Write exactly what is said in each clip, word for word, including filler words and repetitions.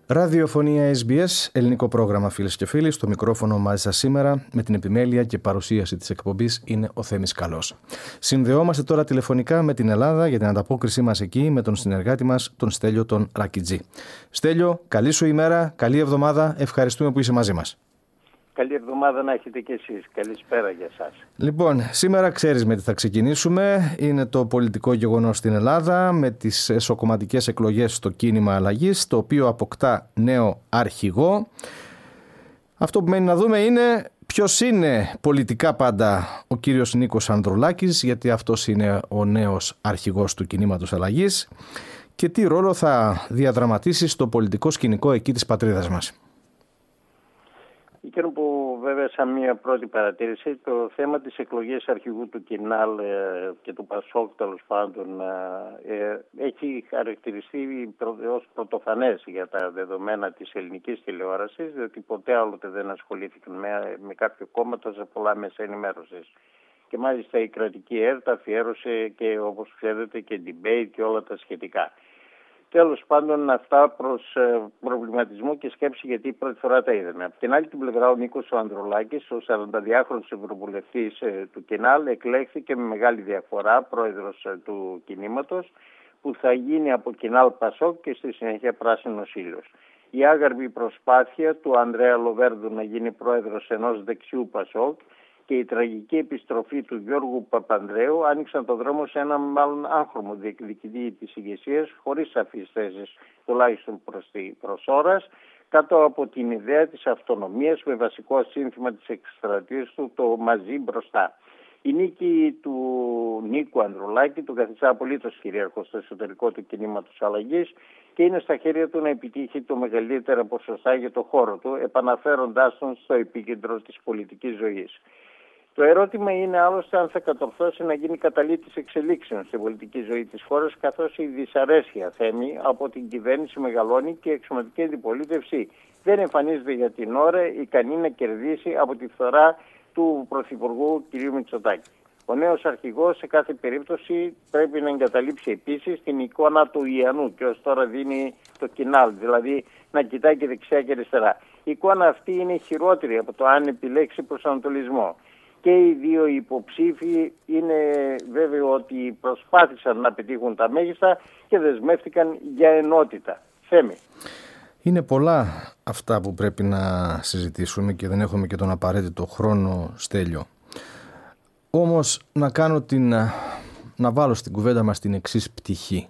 Ραδιοφωνία Ες Μπι Ες, ελληνικό πρόγραμμα φίλες και φίλοι. Στο μικρόφωνο μαζί σας σήμερα με την επιμέλεια και παρουσίαση της εκπομπής είναι ο Θέμης Καλός. Συνδεόμαστε τώρα τηλεφωνικά με την Ελλάδα για την ανταπόκρισή μας εκεί με τον συνεργάτη μας, τον Στέλιο τον Ρακιτζή. Στέλιο, καλή σου ημέρα, καλή εβδομάδα, ευχαριστούμε που είσαι μαζί μας. Καλή εβδομάδα να έχετε και εσείς. Καλησπέρα για σας. Λοιπόν, σήμερα ξέρεις με τι θα ξεκινήσουμε. Είναι το πολιτικό γεγονός στην Ελλάδα με τις εσωκομματικές εκλογές στο κίνημα αλλαγής, το οποίο αποκτά νέο αρχηγό. Αυτό που μένει να δούμε είναι ποιος είναι πολιτικά πάντα ο κύριος Νίκος Ανδρουλάκης, γιατί αυτός είναι ο νέος αρχηγός του κινήματος αλλαγής και τι ρόλο θα διαδραματίσει στο πολιτικό σκηνικό εκεί της πατρίδας μας. Εκείνο που βέβαια σαν μια πρώτη παρατήρηση, το θέμα της εκλογής αρχηγού του Κινάλ και του Πασόκ τέλος πάντων ε, έχει χαρακτηριστεί ως πρωτοφανές για τα δεδομένα της ελληνικής τηλεόρασης, διότι ποτέ άλλοτε δεν ασχολήθηκαν με, με κάποιο κόμμα σε πολλά μέσα ενημέρωσης. Και μάλιστα η κρατική ΕΡΤ αφιέρωσε και όπως ξέρετε και debate και όλα τα σχετικά. Τέλος πάντων αυτά προς ε, προβληματισμό και σκέψη, γιατί πρώτη φορά τα είδαμε. Από την άλλη την πλευρά ο Νίκος ο Ανδρουλάκης, ο σαρανταδυάχρονος ευρωβουλευτής ε, του Κινάλ, εκλέχθηκε με μεγάλη διαφορά πρόεδρος ε, του κινήματος, που θα γίνει από Κινάλ Πασόκ και στη συνέχεια Πράσινος Ήλιος. Η άγαρμη προσπάθεια του Ανδρέα Λοβέρδου να γίνει πρόεδρος ενός δεξιού Πασόκ και η τραγική επιστροφή του Γιώργου Παπανδρέου άνοιξαν το δρόμο σε ένα μάλλον άγχρωμο διεκδικητή της ηγεσίας, χωρίς σαφείς θέσεις, τουλάχιστον προς, τη, προς ώρας, κάτω από την ιδέα της αυτονομίας με βασικό σύνθημα της εκστρατείας του το «Μαζί μπροστά». Η νίκη του Νίκου Ανδρουλάκη του καθιστά απολύτως κυρίαρχο στο εσωτερικό του κινήματος αλλαγής και είναι στα χέρια του να επιτύχει το μεγαλύτερο ποσοστά για το χώρο του, επαναφέροντάς τον στο επίκεντρο της πολιτικής ζωής. Το ερώτημα είναι άλλωστε αν θα κατορθώσει να γίνει καταλήτης εξελίξεων στην πολιτική ζωή της χώρας, καθώς η δυσαρέσκεια, Θέμη, από την κυβέρνηση μεγαλώνει και η εξωματική αντιπολίτευση δεν εμφανίζεται για την ώρα ικανή να κερδίσει από τη φθορά του Πρωθυπουργού κ. Μητσοτάκη. Ο νέος αρχηγός σε κάθε περίπτωση πρέπει να εγκαταλείψει επίσης την εικόνα του Ιαννού και ως τώρα δίνει το Κινάλ, δηλαδή να κοιτάει και δεξιά και αριστερά. Η εικόνα αυτή είναι χειρότερη από το αν επιλέξει προσανατολισμό. Και οι δύο υποψήφοι είναι βέβαιο ότι προσπάθησαν να πετύχουν τα μέγιστα και δεσμεύτηκαν για ενότητα. Θέμη. Είναι πολλά αυτά που πρέπει να συζητήσουμε και δεν έχουμε και τον απαραίτητο χρόνο, Στέλιο. Όμως να κάνω την, να βάλω στην κουβέντα μας την εξής πτυχή.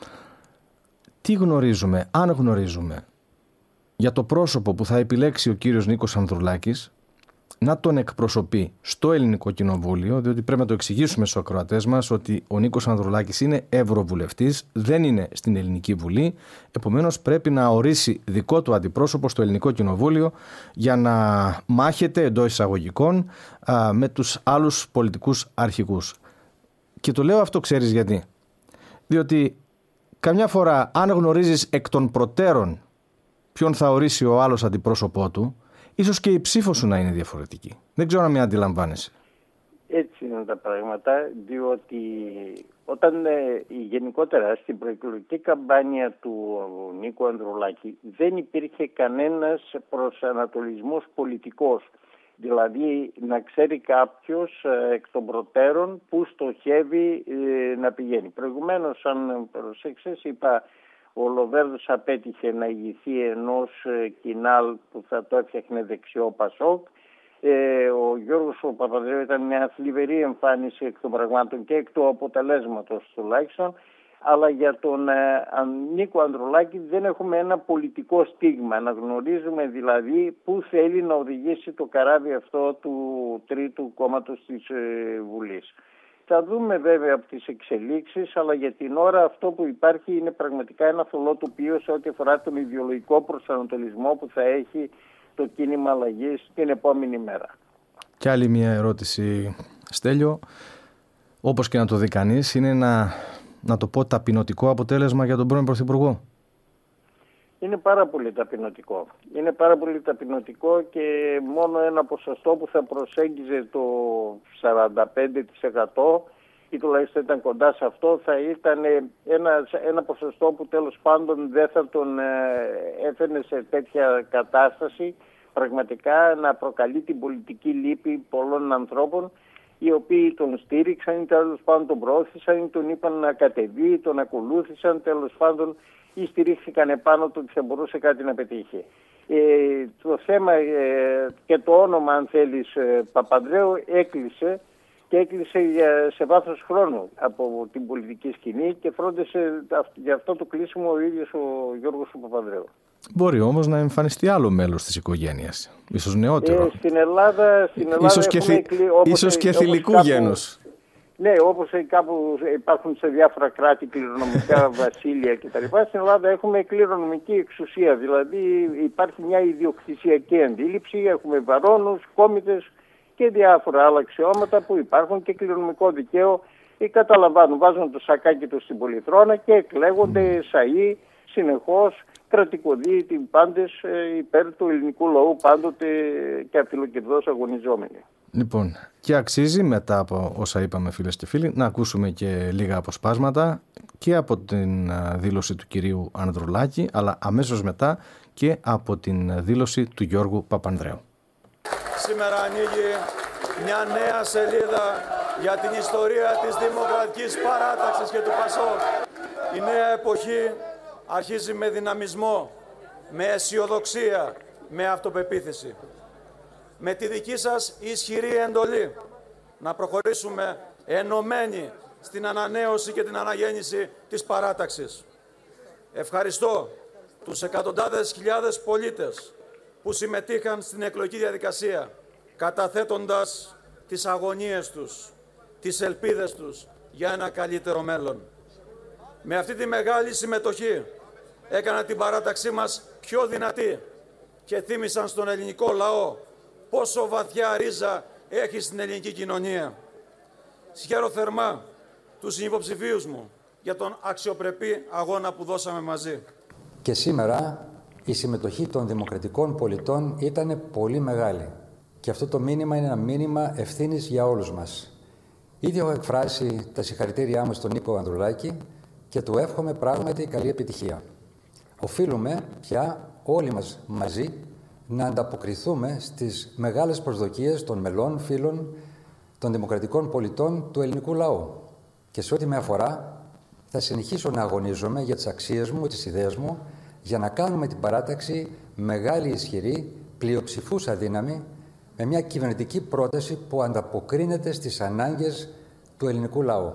Τι γνωρίζουμε, αν γνωρίζουμε, για το πρόσωπο που θα επιλέξει ο κύριος Νίκος Ανδρουλάκης να τον εκπροσωπεί στο Ελληνικό Κοινοβούλιο, διότι πρέπει να το εξηγήσουμε στους ακροατές μας ότι ο Νίκος Ανδρουλάκης είναι ευρωβουλευτής, δεν είναι στην Ελληνική Βουλή, επομένως πρέπει να ορίσει δικό του αντιπρόσωπο στο Ελληνικό Κοινοβούλιο για να μάχεται εντός εισαγωγικών α, με τους άλλους πολιτικούς αρχηγούς. Και το λέω αυτό, ξέρεις γιατί? Διότι καμιά φορά αν γνωρίζεις εκ των προτέρων ποιον θα ορίσει ο άλλος αντιπρόσωπό του, ίσως και η ψήφο σου να είναι διαφορετική. Δεν ξέρω αν με αντιλαμβάνεσαι. Έτσι είναι τα πράγματα, διότι όταν ε, γενικότερα στην προεκλογική καμπάνια του Νίκου Ανδρουλάκη δεν υπήρχε κανένας προσανατολισμός πολιτικός. Δηλαδή να ξέρει κάποιος ε, εκ των προτέρων που στοχεύει ε, να πηγαίνει. Προηγουμένως, αν προσέξεις, είπα, ο Λοβέρδος απέτυχε να ηγηθεί ενός ε, Κινάλ που θα το έφτιαχνε δεξιό Πασόκ. Ε, ο Γιώργος ο Παπανδρέου ήταν μια θλιβερή εμφάνιση εκ των πραγμάτων και εκ του αποτελέσματος τουλάχιστον. Αλλά για τον ε, Νίκο Ανδρουλάκη δεν έχουμε ένα πολιτικό στίγμα. Να γνωρίζουμε δηλαδή πού θέλει να οδηγήσει το καράβι αυτό του τρίτου κόμματος της ε, Βουλής. Θα δούμε βέβαια από τις εξελίξεις, αλλά για την ώρα αυτό που υπάρχει είναι πραγματικά ένα θολό τοπίο σε ό,τι αφορά τον ιδεολογικό προσανατολισμό που θα έχει το κίνημα αλλαγής την επόμενη μέρα. Και άλλη μια ερώτηση, Στέλιο, όπως και να το δει κανείς, είναι να, να το πω ταπεινωτικό αποτέλεσμα για τον πρώην Πρωθυπουργό. Είναι πάρα πολύ ταπεινωτικό. Είναι πάρα πολύ ταπεινωτικό και μόνο ένα ποσοστό που θα προσέγγιζε το σαράντα πέντε τοις εκατό ή τουλάχιστον ήταν κοντά σε αυτό, θα ήταν ένα, ένα ποσοστό που τέλος πάντων δεν θα τον ε, έφερνε σε τέτοια κατάσταση πραγματικά να προκαλεί την πολιτική λύπη πολλών ανθρώπων, οι οποίοι τον στήριξαν ή τέλος πάντων τον προώθησαν ή τον είπαν να κατεβεί, τον ακολούθησαν τέλος πάντων ή στηρίχθηκαν επάνω του ότι θα μπορούσε κάτι να πετύχει. Ε, το θέμα ε, και το όνομα, αν θέλεις, ε, Παπανδρέου έκλεισε και έκλεισε για, σε βάθος χρόνου από την πολιτική σκηνή και φρόντισε για αυτό το κλείσιμο ο ίδιος ο Γιώργος ο Παπανδρέου. Μπορεί όμως να εμφανιστεί άλλο μέλος της οικογένειας, ίσως νεότερο. Ε, στην Ελλάδα, στην Ελλάδα ίσως και, θη, εκλει... όπως, ίσως και θηλυκού κάπου... γένους. Ναι, όπως κάπου υπάρχουν σε διάφορα κράτη κληρονομικά βασίλεια κτλ. Στην Ελλάδα έχουμε κληρονομική εξουσία, δηλαδή υπάρχει μια ιδιοκτησιακή αντίληψη, έχουμε βαρώνους, κόμιτες και διάφορα άλλα αξιώματα που υπάρχουν και κληρονομικό δικαίο ή καταλαμβάνουν, βάζουν το σακάκι τους στην πολυθρόνα και εκλέγονται σαΐ συνεχώς, κρατικοδίαιτοι πάντες υπέρ του ελληνικού λαού πάντοτε και αφιλοκερδώς αγωνιζόμενοι. Λοιπόν, και αξίζει μετά από όσα είπαμε φίλες και φίλοι να ακούσουμε και λίγα αποσπάσματα και από την δήλωση του κυρίου Ανδρουλάκη, αλλά αμέσως μετά και από την δήλωση του Γιώργου Παπανδρέου. Σήμερα ανοίγει μια νέα σελίδα για την ιστορία της Δημοκρατικής Παράταξης και του ΠΑΣΟΚ. Η νέα εποχή αρχίζει με δυναμισμό, με αισιοδοξία, με αυτοπεποίθηση. Με τη δική σας ισχυρή εντολή να προχωρήσουμε ενωμένοι στην ανανέωση και την αναγέννηση της παράταξης. Ευχαριστώ τους εκατοντάδες χιλιάδες πολίτες που συμμετείχαν στην εκλογική διαδικασία, καταθέτοντας τις αγωνίες τους, τις ελπίδες τους για ένα καλύτερο μέλλον. Με αυτή τη μεγάλη συμμετοχή έκαναν την παράταξή μας πιο δυνατή και θύμισαν στον ελληνικό λαό πόσο βαθιά ρίζα έχει στην ελληνική κοινωνία. Συγχαίρω θερμά τους συνυποψηφίους μου για τον αξιοπρεπή αγώνα που δώσαμε μαζί. Και σήμερα η συμμετοχή των δημοκρατικών πολιτών ήταν πολύ μεγάλη. Και αυτό το μήνυμα είναι ένα μήνυμα ευθύνης για όλους μας. Ήδη έχω εκφράσει τα συγχαρητήριά μου στον Νίκο Ανδρουλάκη και του εύχομαι πράγματι καλή επιτυχία. Οφείλουμε πια όλοι μας μαζί να ανταποκριθούμε στις μεγάλες προσδοκίες των μελών, φίλων, των δημοκρατικών πολιτών του ελληνικού λαού. Και σε ό,τι με αφορά, θα συνεχίσω να αγωνίζομαι για τις αξίες μου, τις ιδέες μου, για να κάνουμε την παράταξη μεγάλη, ισχυρή, πλειοψηφούσα δύναμη, με μια κυβερνητική πρόταση που ανταποκρίνεται στις ανάγκες του ελληνικού λαού.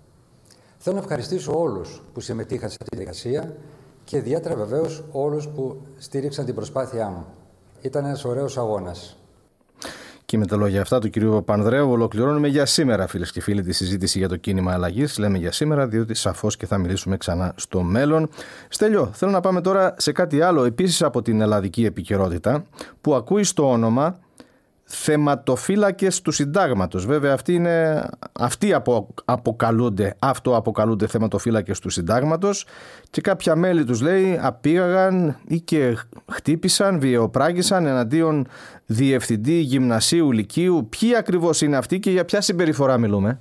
Θέλω να ευχαριστήσω όλους που συμμετείχαν σε αυτή τη διαδικασία και ιδιαίτερα βεβαίως όλους που στήριξαν την προσπάθειά μου. Ήταν ένας ωραίος αγώνας. Και με τα λόγια αυτά του κυρίου Παπανδρέου ολοκληρώνουμε για σήμερα, φίλες και φίλοι, τη συζήτηση για το κίνημα αλλαγής. Λέμε για σήμερα, διότι σαφώς και θα μιλήσουμε ξανά στο μέλλον. Στέλιο, θέλω να πάμε τώρα σε κάτι άλλο, επίσης από την ελλαδική επικαιρότητα, που ακούει στο όνομα θεματοφύλακες του συντάγματος. Βέβαια αυτοί, είναι, αυτοί απο, αποκαλούνται, αυτό αποκαλούνται θεματοφύλακες του συντάγματος και κάποια μέλη τους, λέει, απήγαγαν ή και χτύπησαν, βιαιοπράγησαν εναντίον διευθυντή γυμνασίου λυκείου. Ποιοι ακριβώς είναι αυτοί και για ποια συμπεριφορά μιλούμε?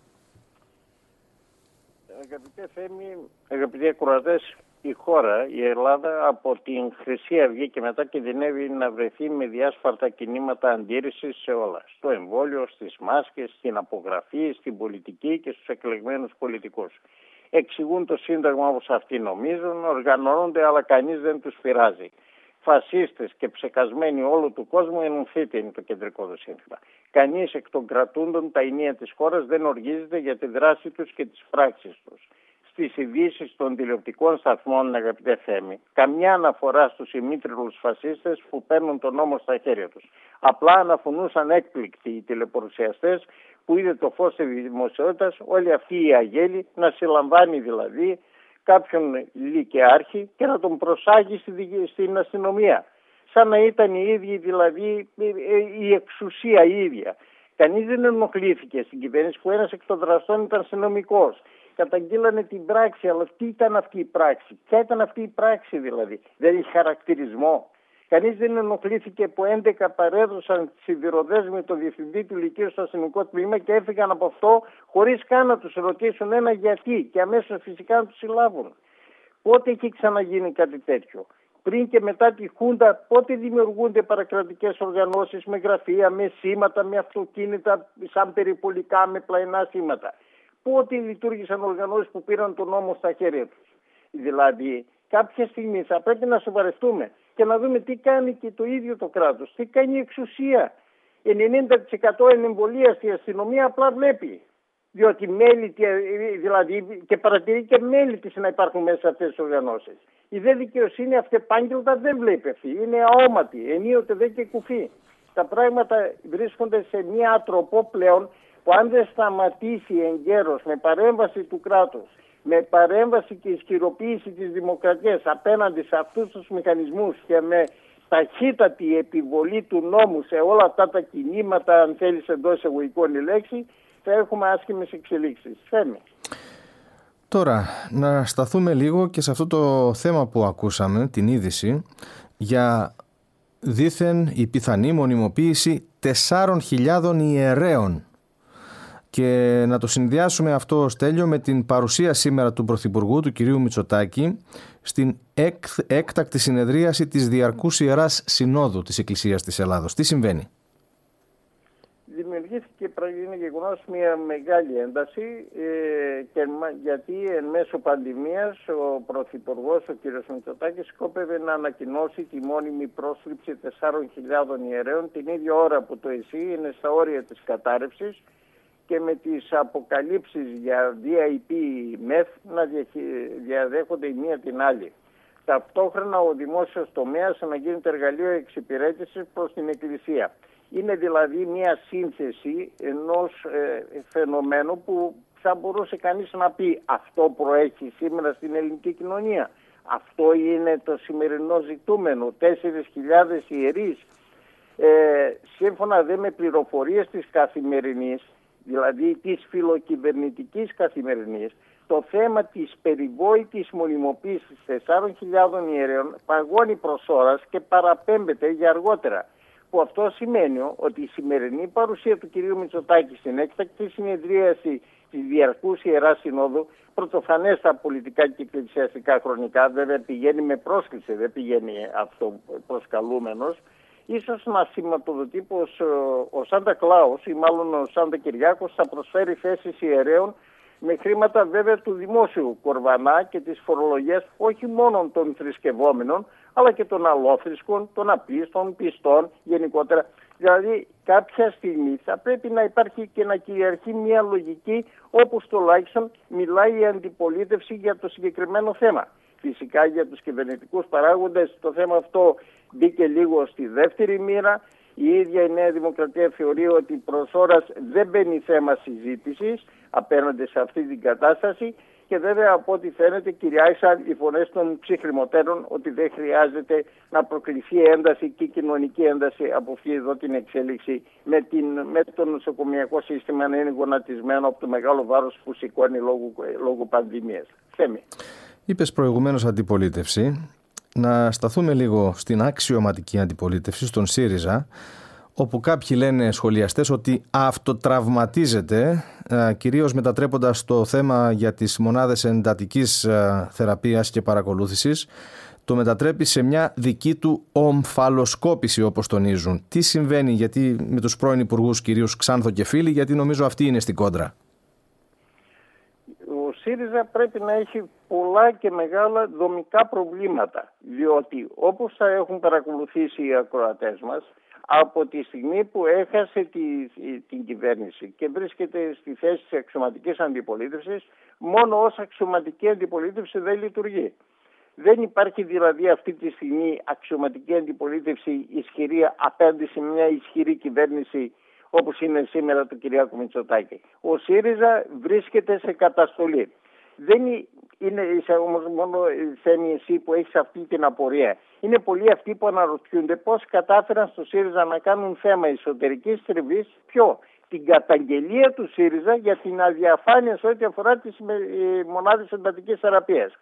Αγαπητέ Θέμη, αγαπητοί ακροατές, η χώρα, η Ελλάδα, από την Χρυσή Αυγή και μετά κινδυνεύει να βρεθεί με διάσπαρτα κινήματα αντίρρησης σε όλα. Στο εμβόλιο, στις μάσκες, στην απογραφή, στην πολιτική και στους εκλεγμένους πολιτικούς. Εξηγούν το Σύνταγμα όπως αυτοί νομίζουν, οργανώνονται, αλλά κανείς δεν τους πειράζει. Φασίστες και ψεκασμένοι όλου του κόσμου, ενωθείτε, είναι το κεντρικό του σύνθημα. Κανείς εκ των κρατούντων τα ενία της χώρας δεν οργίζεται για τη δράση τους και τις πράξεις τους. Στις ειδήσεις των τηλεοπτικών σταθμών, αγαπητέ Θέμη, καμιά αναφορά στους ημίτριλους φασίστες που παίρνουν τον νόμο στα χέρια τους. Απλά αναφωνούσαν έκπληκτοι οι τηλεπορουσιαστές που είδε το φως της δημοσιότητας, όλοι αυτοί οι αγέλοι να συλλαμβάνει δηλαδή κάποιον λυκαιάρχη και να τον προσάγει στην αστυνομία. Σαν να ήταν οι ίδιοι δηλαδή η εξουσία η ίδια. Κανείς δεν ενοχλήθηκε στην κυβέρνηση που ένας εκ των δραστών ήταν αστυνομικός. Καταγγείλανε την πράξη, αλλά τι ήταν αυτή η πράξη, ποια ήταν αυτή η πράξη δηλαδή, δεν έχει χαρακτηρισμό. Κανείς δεν ενοχλήθηκε που έντεκα παρέδωσαν σιδηροδέσμοι το διευθυντή του Λυκείου στο αστυνομικό τμήμα και έφυγαν από αυτό χωρίς καν να τους ρωτήσουν ένα γιατί και αμέσως φυσικά να τους συλλάβουν. Πότε έχει ξαναγίνει κάτι τέτοιο? Πριν και μετά τη Χούντα, πότε δημιουργούνται παρακρατικές οργανώσεις με γραφεία, με σήματα, με αυτοκίνητα, σαν περιπολικά, με πλαϊνά σήματα? Πότε λειτουργήσαν οργανώσεις που πήραν τον νόμο στα χέρια τους? Δηλαδή, κάποια στιγμή θα πρέπει να σοβαρευτούμε και να δούμε τι κάνει και το ίδιο το κράτος, τι κάνει η εξουσία. ενενήντα τοις εκατό ενεμβολία στη αστυνομία απλά βλέπει. Διότι μέλη, δηλαδή, και παρατηρεί και μέλη της να υπάρχουν μέσα σε αυτές τις οργανώσεις. Η δε δικαιοσύνη αυτεπάγγελτα δεν βλέπει αυτή. Είναι αόματη, ενίοτε δε και κουφή. Τα πράγματα βρίσκονται σε μια ατροπό πλέον που αν δεν σταματήσει εγκαίρως με παρέμβαση του κράτους, με παρέμβαση και ισχυροποίηση της δημοκρατίας απέναντι σε αυτούς τους μηχανισμούς και με ταχύτατη επιβολή του νόμου σε όλα αυτά τα κινήματα, αν θέλεις εντός εισαγωγικών η λέξη, θα έχουμε άσχημες εξελίξεις. Φέμε. Τώρα, να σταθούμε λίγο και σε αυτό το θέμα που ακούσαμε, την είδηση, για δήθεν η πιθανή μονιμοποίηση τεσσάρων χιλιάδων ιερέων. Και να το συνδυάσουμε αυτό, Στέλιο, με την παρουσία σήμερα του Πρωθυπουργού, του κυρίου Μητσοτάκη, στην εκ, έκτακτη συνεδρίαση της Διαρκούς Ιεράς Συνόδου της Εκκλησίας της Ελλάδος. Τι συμβαίνει? Δημιουργήθηκε, είναι γεγονός, μια μεγάλη ένταση ε, και, γιατί εν μέσω πανδημίας ο Πρωθυπουργός, ο κ. Μητσοτάκης, σκόπευε να ανακοινώσει τη μόνιμη πρόσληψη τεσσάρων χιλιάδων ιερέων την ίδια ώρα που το ΕΣΥ είναι στα όρια της κατάρρευσης και με τις αποκαλύψεις για βι άι πι μεθ να διαδέχονται η μία την άλλη. Ταυτόχρονα ο δημόσιος τομέας να γίνεται εργαλείο εξυπηρέτησης προς την Εκκλησία. Είναι δηλαδή μια σύνθεση ενός ε, φαινομένου που θα μπορούσε κανείς να πει αυτό προέχει σήμερα στην ελληνική κοινωνία. Αυτό είναι το σημερινό ζητούμενο, τέσσερις χιλιάδες ιερείς. Ε, σύμφωνα δε με πληροφορίες της Καθημερινής, δηλαδή της φιλοκυβερνητικής Καθημερινής, το θέμα της περιβόητης μονιμοποίησης τεσσάρων χιλιάδων ιερέων παγώνει προς ώρας και παραπέμπεται για αργότερα. Που αυτό σημαίνει ότι η σημερινή παρουσία του κυρίου Μητσοτάκη στην έκτακτη συνεδρίαση της Διαρκούς Ιεράς Συνόδου, πρωτοφανές στα πολιτικά και εκκλησιαστικά χρονικά, βέβαια πηγαίνει με πρόσκληση, δεν πηγαίνει αυτό προσκαλούμενος, ίσως να σηματοδοτεί πως ο Σάντα Κλάους ή μάλλον ο Σάντα Κυριάκος θα προσφέρει θέσεις ιερέων με χρήματα βέβαια του δημόσιου κορβανά και της φορολογίας όχι μόνο των θρησκευόμενων αλλά και των αλόθρησκων, των απίστων, πιστών γενικότερα. Δηλαδή κάποια στιγμή θα πρέπει να υπάρχει και να κυριαρχεί μια λογική όπως τουλάχιστον μιλάει η αντιπολίτευση για το συγκεκριμένο θέμα. Φυσικά για τους κυβερνητικούς παράγοντες το θέμα αυτό μπήκε λίγο στη δεύτερη μοίρα. Η ίδια η Νέα Δημοκρατία θεωρεί ότι προς ώρας δεν μπαίνει θέμα συζήτησης απέναντι σε αυτή την κατάσταση και βέβαια από ό,τι φαίνεται κυριάρχησαν οι φωνές των ψυχρημωτέρων ότι δεν χρειάζεται να προκληθεί ένταση και κοινωνική ένταση από αυτή εδώ την εξέλιξη με, την, με το νοσοκομιακό σύστημα να είναι γονατισμένο από το μεγάλο βάρος που σηκώνει λόγω, λόγω πανδημίας. Θέμη. Είπες προηγουμένως αντιπολίτευση. Να σταθούμε λίγο στην αξιωματική αντιπολίτευση, στον ΣΥΡΙΖΑ, όπου κάποιοι λένε σχολιαστές ότι αυτοτραυματίζεται, κυρίως μετατρέποντας το θέμα για τις μονάδες εντατικής θεραπείας και παρακολούθησης, το μετατρέπει σε μια δική του ομφαλοσκόπηση, όπως τονίζουν. Τι συμβαίνει γιατί με τους πρώην υπουργούς κυρίους Ξάνθο και Φίλη, γιατί νομίζω αυτή είναι στην κόντρα. Ο ΣΥΡΙΖΑ πρέπει να έχει πολλά και μεγάλα δομικά προβλήματα, διότι όπως θα έχουν παρακολουθήσει οι ακροατές μας, από τη στιγμή που έχασε τη, την κυβέρνηση και βρίσκεται στη θέση της αξιωματικής αντιπολίτευσης, μόνο ως αξιωματική αντιπολίτευση δεν λειτουργεί. Δεν υπάρχει δηλαδή αυτή τη στιγμή αξιωματική αντιπολίτευση ισχυρή απέναντι σε μια ισχυρή κυβέρνηση όπως είναι σήμερα το Κυριάκο Μητσοτάκη. Ο ΣΥΡΙΖΑ βρίσκεται σε καταστολή. Δεν είναι όμως μόνο Θέμη εσύ που έχεις αυτή την απορία. Είναι πολλοί αυτοί που αναρωτιούνται πώς κατάφεραν στο ΣΥΡΙΖΑ να κάνουν θέμα εσωτερικής τριβής. Ποιο? Την καταγγελία του ΣΥΡΙΖΑ για την αδιαφάνεια σε ό,τι αφορά τις μονάδες εντατικής θεραπείας.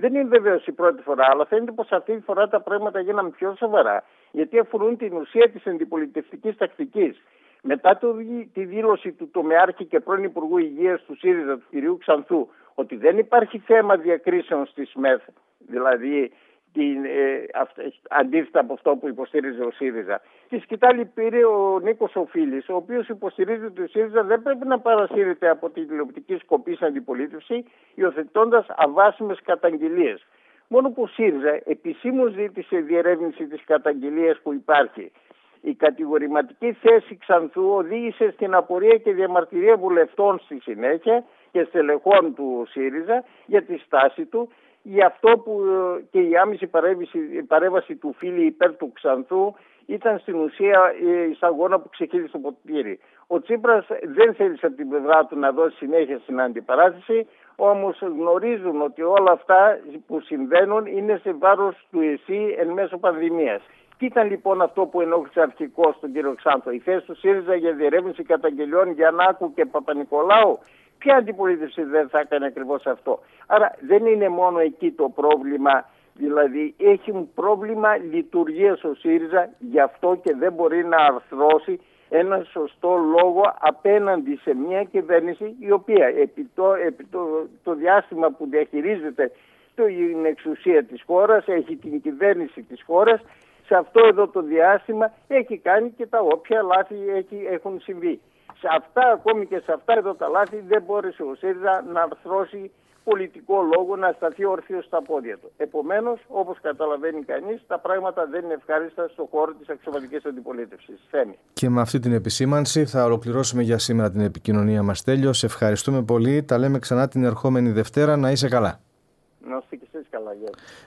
Δεν είναι βεβαίως η πρώτη φορά, αλλά φαίνεται πως αυτή τη φορά τα πράγματα γίνανε πιο σοβαρά, γιατί αφορούν την ουσία της αντιπολιτευτικής τακτικής. Μετά το, τη δήλωση του τομεάρχη και πρώην Υπουργού Υγείας του ΣΥΡΙΖΑ, του κ. Ξανθού, ότι δεν υπάρχει θέμα διακρίσεων στη ΣΜΕΘ, δηλαδή την, ε, αυτε, αντίθετα από αυτό που υποστήριζε ο ΣΥΡΙΖΑ. Τη σκητάλη πήρε ο Νίκος Οφίλης, ο οποίος υποστηρίζει ότι ο ΣΥΡΙΖΑ δεν πρέπει να παρασύρεται από την τηλεοπτική σκοπή στην αντιπολίτευση, υιοθετώντας αβάσιμες καταγγελίες. Μόνο που ο ΣΥΡΙΖΑ επισήμως ζήτησε διερεύνηση της καταγγελίας που υπάρχει. Η κατηγορηματική θέση Ξανθού οδήγησε στην απορία και διαμαρτυρία βουλευτών στη συνέχεια και στελεχών του ΣΥΡΙΖΑ για τη στάση του, για αυτό που και η άμεση παρέμβαση του φίλη υπέρ του Ξανθού ήταν στην ουσία η σταγόνα που ξεχύλισε το ποτήρι. Ο Τσίπρας δεν θέλησε από την πλευρά του να δώσει συνέχεια στην αντιπαράθεση, όμως γνωρίζουν ότι όλα αυτά που συμβαίνουν είναι σε βάρος του ΕΣΥ εν μέσω πανδημίας. Τι ήταν λοιπόν αυτό που ενόχλησε αρχικώς τον κύριο Ξανθό? Η θέση του ΣΥΡΙΖΑ για διερεύνηση καταγγελιών Γιαννάκου και Παπα-Νικολάου? Ποια αντιπολίτευση δεν θα έκανε ακριβώς αυτό? Άρα δεν είναι μόνο εκεί το πρόβλημα, δηλαδή έχει πρόβλημα λειτουργίας ο ΣΥΡΙΖΑ, γι' αυτό και δεν μπορεί να αρθρώσει ένα σωστό λόγο απέναντι σε μια κυβέρνηση η οποία επί το, επί το, το διάστημα που διαχειρίζεται την εξουσία της χώρας, έχει την κυβέρνηση της χώρας, σε αυτό εδώ το διάστημα έχει κάνει και τα όποια λάθη έχει, έχουν συμβεί. Σε αυτά, ακόμη και σε αυτά εδώ τα λάθη, δεν μπόρεσε ο ΣΥΡΙΖΑ να αρθρώσει πολιτικό λόγο, να σταθεί όρθιος στα πόδια του. Επομένως, όπως καταλαβαίνει κανείς, τα πράγματα δεν είναι ευχάριστα στον χώρο της αξιωματικής αντιπολίτευσης. Θέμη. Και με αυτή την επισήμανση θα ολοκληρώσουμε για σήμερα την επικοινωνία μας. Τέλειο, σε ευχαριστούμε πολύ. Τα λέμε ξανά την ερχόμενη Δευτέρα. Να είσαι καλά. Να είστε και εσείς καλά. Γεια.